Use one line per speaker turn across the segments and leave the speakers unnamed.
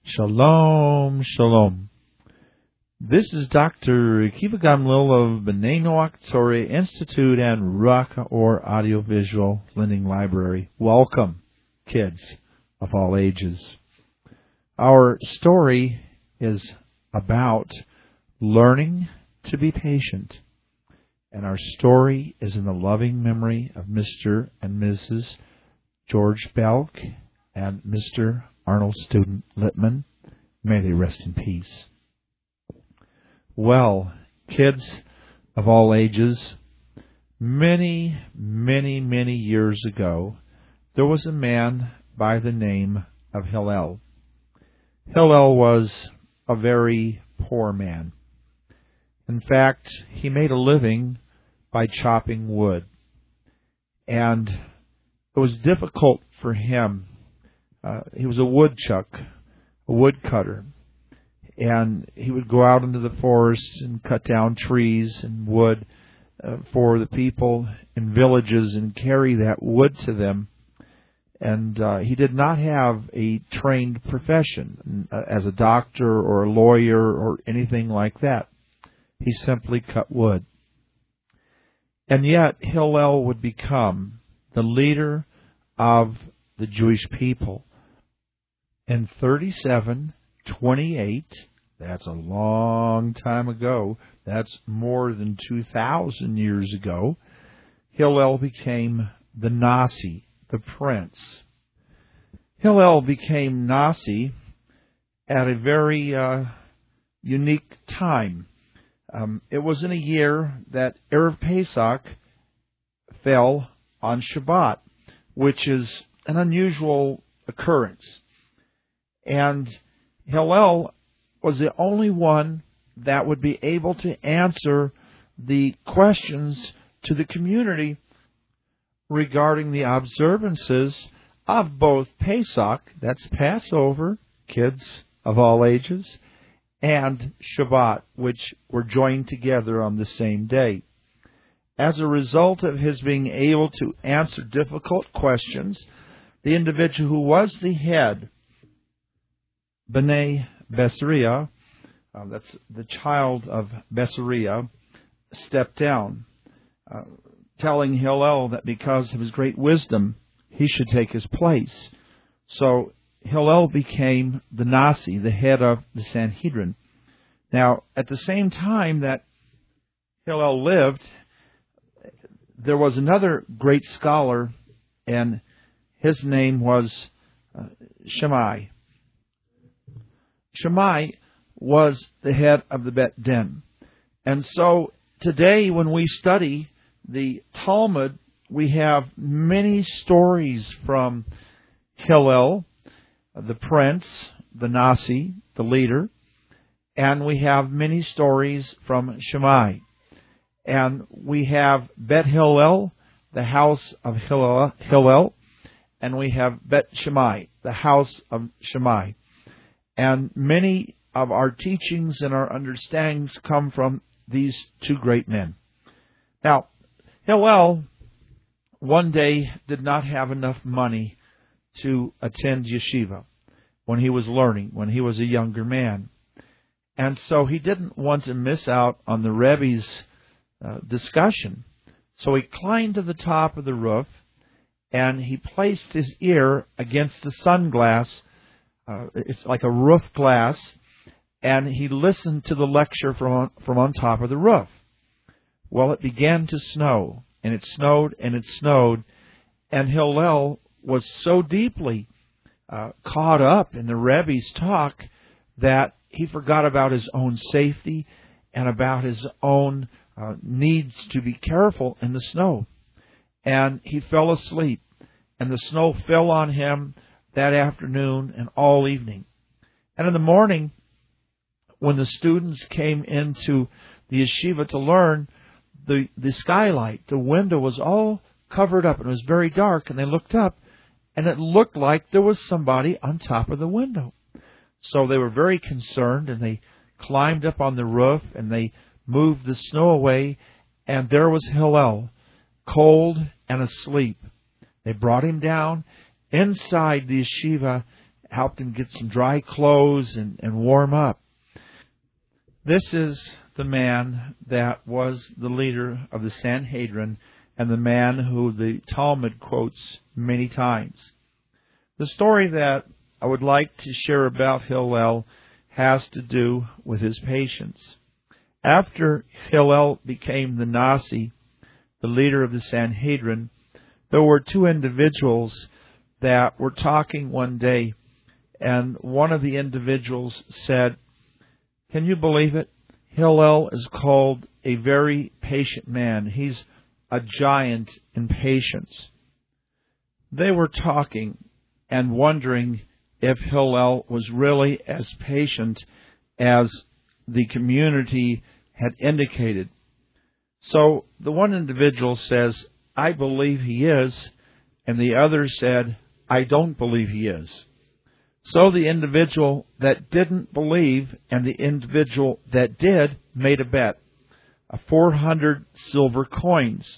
Shalom, shalom. This is Dr. Akiva Gamliel of B'nai Noach Torah Institute and Ruach Or Audiovisual Lending Library. Welcome, kids of all ages. Our story is about learning to be patient. And our story is in the loving memory of Mr. and Mrs. George Belk and Mr. Arnold Student Littman. May they rest in peace. Well, kids of all ages, many years ago, there was a man by the name of Hillel. Hillel was a very poor man. In fact, he made a living by chopping wood. And it was difficult for him. He was a woodchuck, a woodcutter. And he would go out into the forest and cut down trees and wood for the people in villages and carry that wood to them. And he did not have a trained profession as a doctor or a lawyer or anything like that. He simply cut wood. And yet Hillel would become the leader of the Jewish people. In 3728, that's a long time ago, that's more than 2,000 years ago, Hillel became the Nasi, the prince. Hillel became Nasi at a very unique time. It was in a year that Erev Pesach fell on Shabbat, which is an unusual occurrence. And Hillel was the only one that would be able to answer the questions to the community regarding the observances of both Pesach, that's Passover, kids of all ages, and Shabbat, which were joined together on the same day. As a result of his being able to answer difficult questions, the individual who was the head, Bnei Besariah, that's the child of Besariah, stepped down, telling Hillel that because of his great wisdom, he should take his place. So Hillel became the Nasi, the head of the Sanhedrin. Now, at the same time that Hillel lived, there was another great scholar, and his name was Shammai. Shammai was the head of the Bet Din. And so today when we study the Talmud, we have many stories from Hillel, the prince, the Nasi, the leader, and we have many stories from Shammai. And we have Bet Hillel, the house of Hillel, and we have Bet Shammai, the house of Shammai. And many of our teachings and our understandings come from these two great men. Now, Hillel one day did not have enough money to attend yeshiva when he was learning, when he was a younger man. And so he didn't want to miss out on the Rebbe's discussion. So he climbed to the top of the roof and he placed his ear against the sun glass. It's like a roof glass, and he listened to the lecture from on top of the roof. Well, it began to snow, and it snowed, and it snowed, and Hillel was so deeply caught up in the Rebbe's talk that he forgot about his own safety and about his own needs to be careful in the snow. And he fell asleep, and the snow fell on him that afternoon and all evening. And in the morning, when the students came into the yeshiva to learn, the skylight, the window was all covered up and it was very dark, and they looked up and it looked like there was somebody on top of the window. So they were very concerned, and they climbed up on the roof and they moved the snow away, and there was Hillel, cold and asleep. They brought him down inside the yeshiva, helped him get some dry clothes and warm up. This is the man that was the leader of the Sanhedrin and the man who the Talmud quotes many times. The story that I would like to share about Hillel has to do with his patience. After Hillel became the Nasi, the leader of the Sanhedrin, there were two individuals that were talking one day, and one of the individuals said, "Can you believe it? Hillel is called a very patient man. He's a giant in patience." They were talking and wondering if Hillel was really as patient as the community had indicated. So the one individual says, "I believe he is," and the other said, "I don't believe he is." So the individual that didn't believe and the individual that did made a bet, 400 silver coins.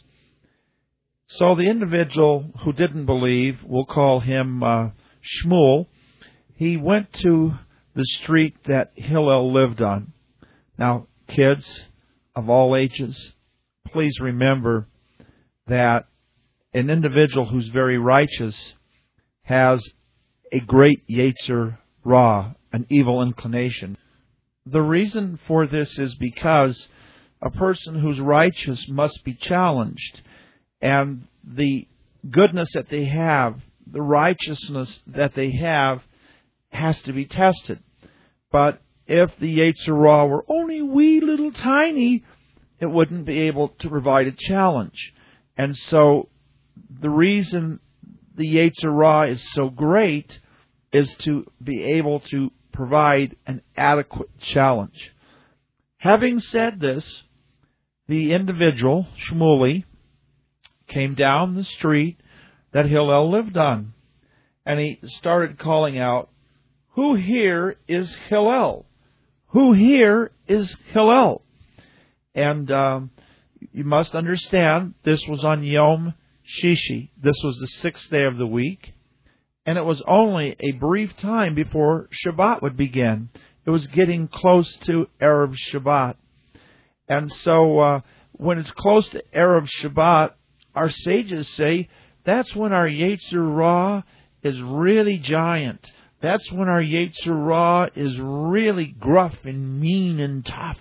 So the individual who didn't believe, we'll call him Shmuel, he went to the street that Hillel lived on. Now, kids of all ages, please remember that an individual who's very righteous has a great Yetzer Ra, an evil inclination. The reason for this is because a person who's righteous must be challenged, and the goodness that they have, the righteousness that they have, has to be tested. But if the Yetzer Ra were only wee little tiny, it wouldn't be able to provide a challenge. And so the reason the Yetzer Ra is so great is to be able to provide an adequate challenge. Having said this, the individual, Shmuley, came down the street that Hillel lived on, and he started calling out, "Who here is Hillel? Who here is Hillel?" And you must understand, this was on Yom Shishi. This was the 6th day of the week. And it was only a brief time before Shabbat would begin. It was getting close to Erev Shabbat. And so when it's close to Erev Shabbat, our sages say that's when our Yetzer Ra is really giant. That's when our Yetzer Ra is really gruff and mean and tough.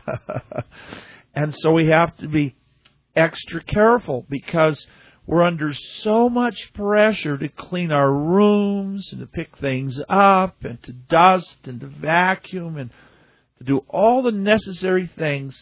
And so we have to be extra careful because we're under so much pressure to clean our rooms and to pick things up and to dust and to vacuum and to do all the necessary things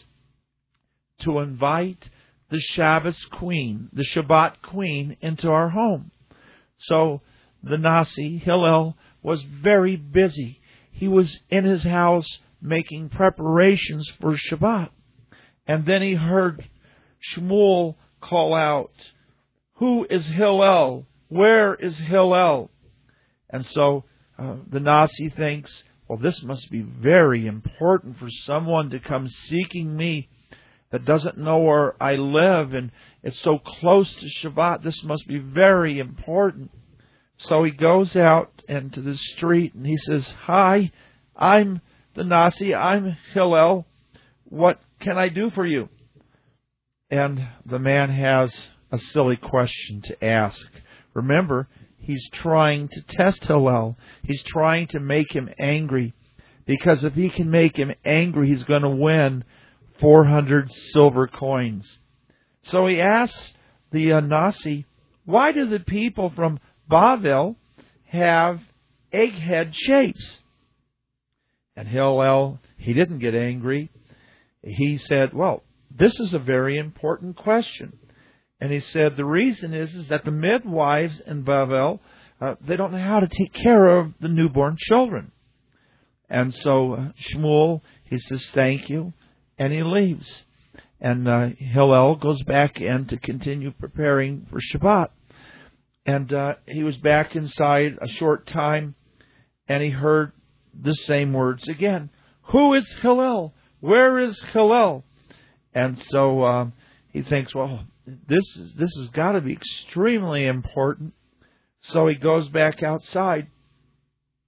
to invite the Shabbos queen, the Shabbat queen, into our home. So the Nasi, Hillel, was very busy. He was in his house making preparations for Shabbat. And then he heard Shmuel call out, "Who is Hillel? Where is Hillel?" And so the Nasi thinks, well, this must be very important for someone to come seeking me that doesn't know where I live, and it's so close to Shabbat. This must be very important. So he goes out into the street and he says, "Hi, I'm the Nasi. I'm Hillel. What can I do for you?" And the man has a silly question to ask. Remember, he's trying to test Hillel. He's trying to make him angry, because if he can make him angry, he's going to win 400 silver coins. So he asks the Nasi, "Why do the people from Bavel have egghead shapes?" And Hillel, he didn't get angry. He said, "Well, this is a very important question." And he said, the reason is that the midwives in Bavel, they don't know how to take care of the newborn children. And so Shmuel, he says, "Thank you," and he leaves. And Hillel goes back in to continue preparing for Shabbat. And he was back inside a short time, and he heard the same words again. "Who is Hillel? Where is Hillel?" And so he thinks, well, this has got to be extremely important. So he goes back outside,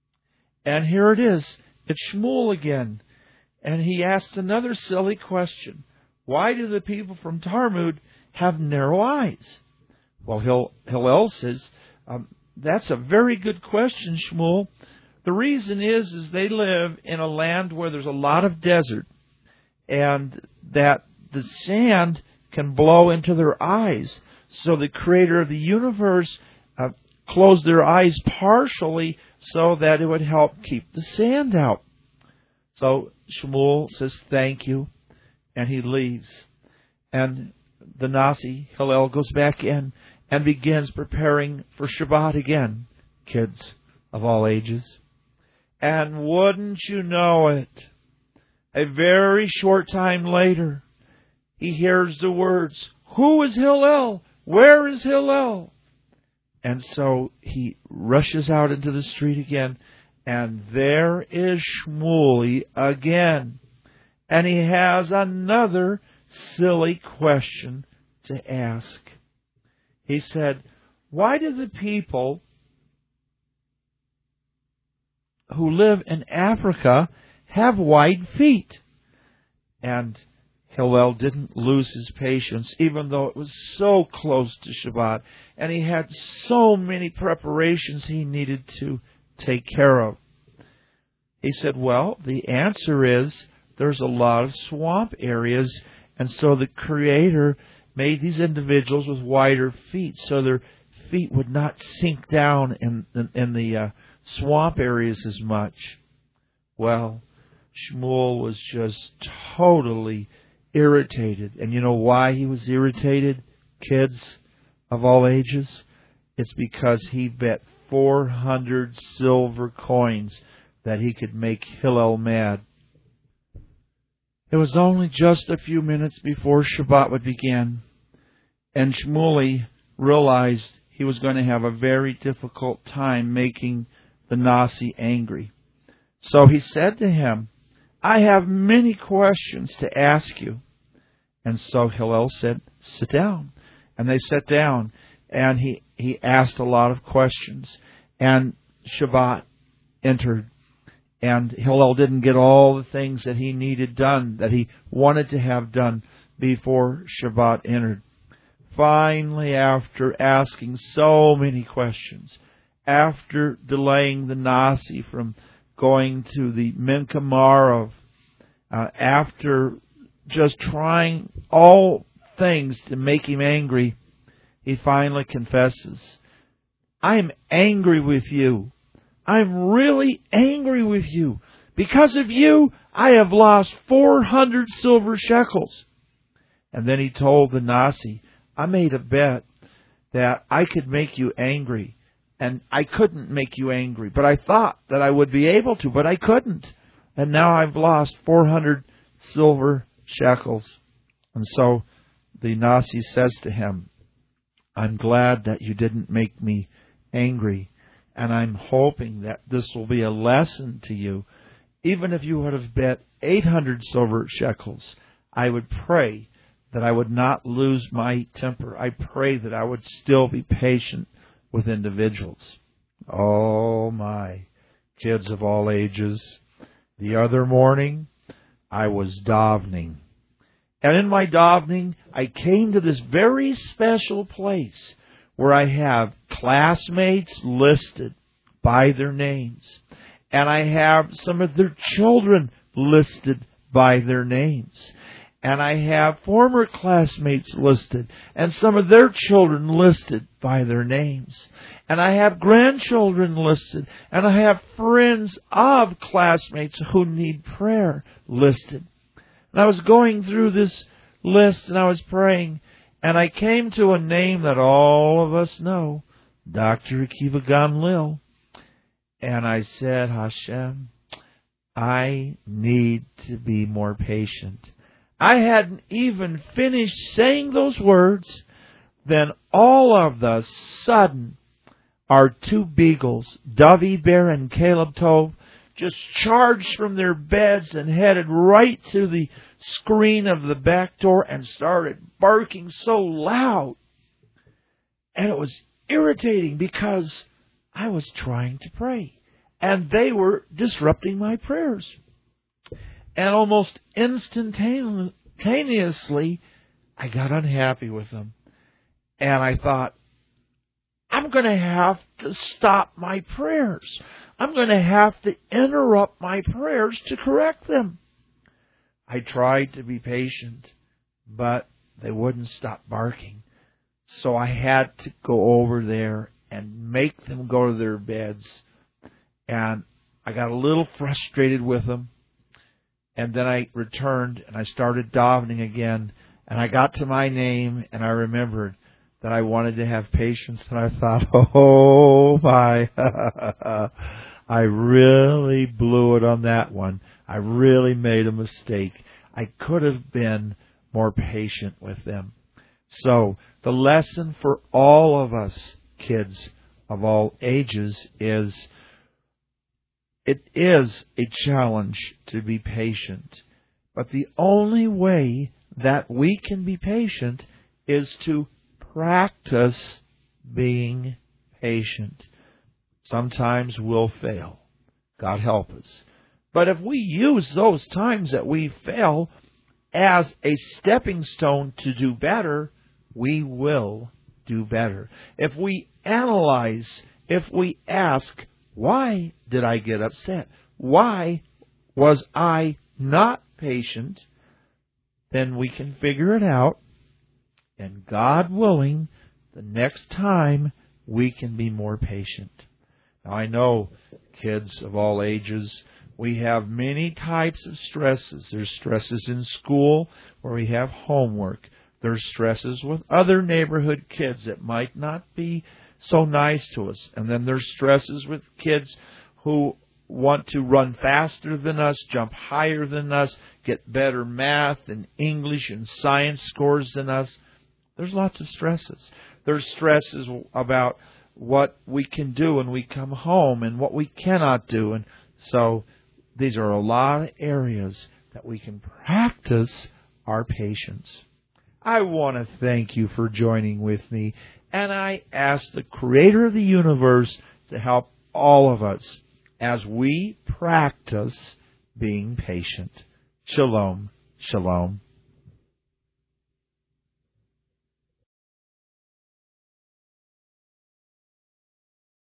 And here it is. It's Shmuel again. And he asked another silly question. Why do the people from Talmud have narrow eyes? Well, Hillel says, that's a very good question, Shmuel. The reason is they live in a land where there's a lot of desert, and that the sand can blow into their eyes. So the Creator of the universe closed their eyes partially so that it would help keep the sand out. So Shmuel says, thank you, and he leaves. And the Nasi, Hillel, goes back in and begins preparing for Shabbat again, kids of all ages. And wouldn't you know it, a very short time later, he hears the words, who is Hillel? Where is Hillel? And so he rushes out into the street again, and there is Shmuel again. And he has another silly question to ask. He said, why do the people who live in Africa have wide feet? And Hillel didn't lose his patience, even though it was so close to Shabbat, and he had so many preparations he needed to take care of. He said, well, the answer is there's a lot of swamp areas, and so the Creator made these individuals with wider feet, so their feet would not sink down in the swamp areas as much. Well, Shmuel was just totally irritated. And you know why he was irritated, kids of all ages? It's because he bet 400 silver coins that he could make Hillel mad. It was only just a few minutes before Shabbat would begin, and Shmuel realized he was going to have a very difficult time making the Nasi angry. So he said to him, I have many questions to ask you. And so Hillel said, sit down. And they sat down, and he asked a lot of questions. And Shabbat entered. And Hillel didn't get all the things that he needed done, that he wanted to have done before Shabbat entered. Finally, after asking so many questions, after delaying the Nasi from going to the Mincha Marav, after just trying all things to make him angry, he finally confesses, I am angry with you. I'm really angry with you. Because of you, I have lost 400 silver shekels. And then he told the Nasi, I made a bet that I could make you angry. And I couldn't make you angry. But I thought that I would be able to, but I couldn't. And now I've lost 400 silver shekels. And so the Nasi says to him, I'm glad that you didn't make me angry. And I'm hoping that this will be a lesson to you. Even if you would have bet 800 silver shekels, I would pray that I would not lose my temper. I pray that I would still be patient with individuals. Oh my, kids of all ages. The other morning, I was davening. And in my davening, I came to this very special place where I have classmates listed by their names. And I have some of their children listed by their names. And I have former classmates listed, and some of their children listed by their names. And I have grandchildren listed, and I have friends of classmates who need prayer listed. And I was going through this list, and I was praying, and I came to a name that all of us know, Dr. Akiva Gamliel. And I said, Hashem, I need to be more patient. I hadn't even finished saying those words, then all of the sudden, our two beagles, Davi Bear and Caleb Tov, just charged from their beds and headed right to the screen of the back door and started barking so loud. And it was irritating because I was trying to pray. and they were disrupting my prayers. And almost instantaneously, I got unhappy with them. And I thought, I'm going to have to stop my prayers. I'm going to have to interrupt my prayers to correct them. I tried to be patient, but they wouldn't stop barking. So I had to go over there and make them go to their beds. And I got a little frustrated with them. And then I returned and I started davening again. And I got to my name and I remembered that I wanted to have patience. And I thought, oh my, I really blew it on that one. I really made a mistake. I could have been more patient with them. So the lesson for all of us, kids of all ages, is it is a challenge to be patient. But the only way that we can be patient is to practice being patient. Sometimes we'll fail. God help us. But if we use those times that we fail as a stepping stone to do better, we will do better. If we analyze, if we ask, why did I get upset? Why was I not patient? Then we can figure it out. And God willing, the next time we can be more patient. Now I know, kids of all ages, we have many types of stresses. There's stresses in school where we have homework. There's stresses with other neighborhood kids that might not be so nice to us. And then there's stresses with kids who want to run faster than us, jump higher than us, get better math and English and science scores than us. There's lots of stresses. There's stresses about what we can do when we come home and what we cannot do. And so these are a lot of areas that we can practice our patience. I want to thank you for joining with me, and I ask the Creator of the universe to help all of us as we practice being patient. Shalom, shalom.